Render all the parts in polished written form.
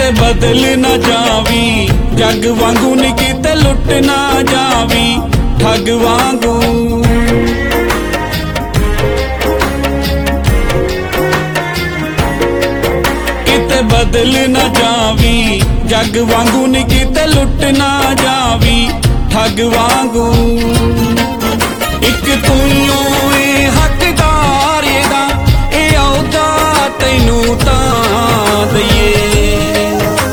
किते बदल ना जावी, जग वांगू नी किते लुट ना जावी ठग वांगू। किते बदल ना जावी, जग वांगू नी किते लुट ना जावी ठग वांगू। इक तू ए हकदार दा ए औदा तैनू तां दईए।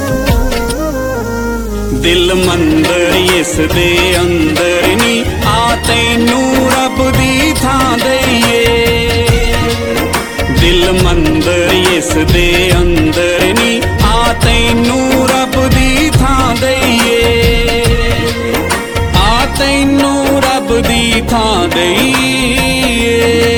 दिल मंदर इस दे अंदर नी आ तैनू रब दी थां दईए। दिल मंदर इस दे अंदर नी आ तैनू रब दी थां दईए। आ तैनू रब दी थां दईए।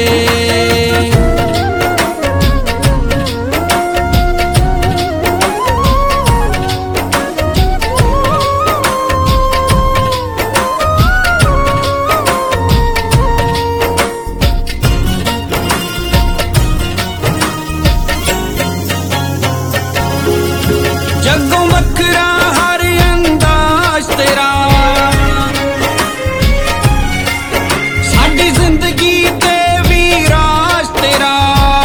जगों वखरा हर अंदाज तेरा, साडी जिंदगी ते भी राज तेरा।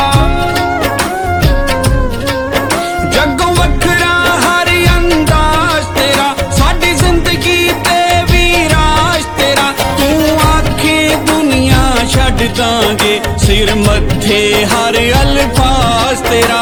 जगों वखरा हर अंदाज तेरा, साडी जिंदगी ते भी राज तेरा। तू आखे दुनिया छड्ड दांगे, सिर मत्थे हर अल्फाज तेरा।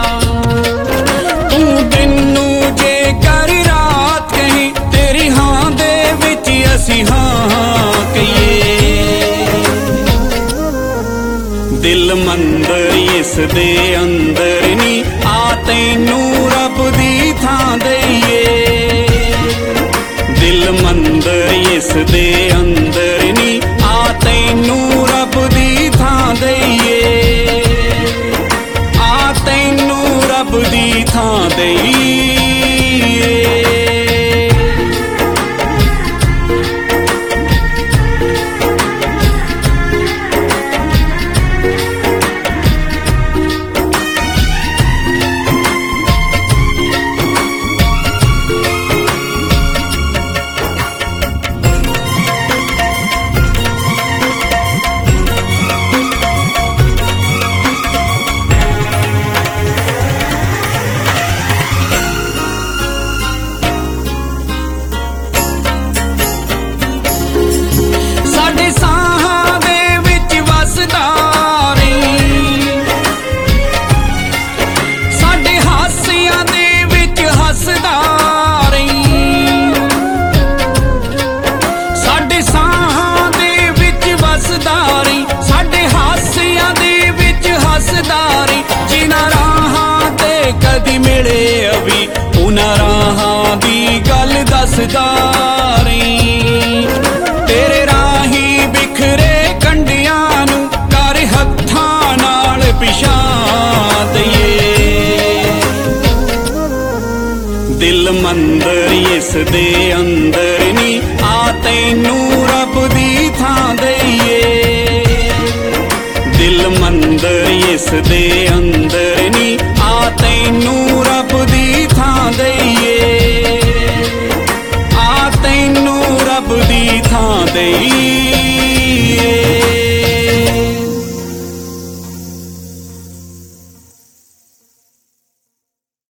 दिल मंदर इस दे अंदर नी आ तैनू रब दी थां दईए। दिल मंदर इस दे अंदर नी आ तैनू रब दी थां दईए। आ तैनू रब दी थां दईए। जिन्हां राहां ते कदी मिले अभी उन्हां राहां दी गल दसदा रही। तेरे राही बिखरे कंडियां नू कर हत्थां नाल पिछां दईए। दिल मंदर इस दे अंदर नी आ तैनू रब दी थां दईए। दिल मंदर इस दे अंदर नी आ तैनू रब दी थां दईए। आ तैनू रब दी थां दईए।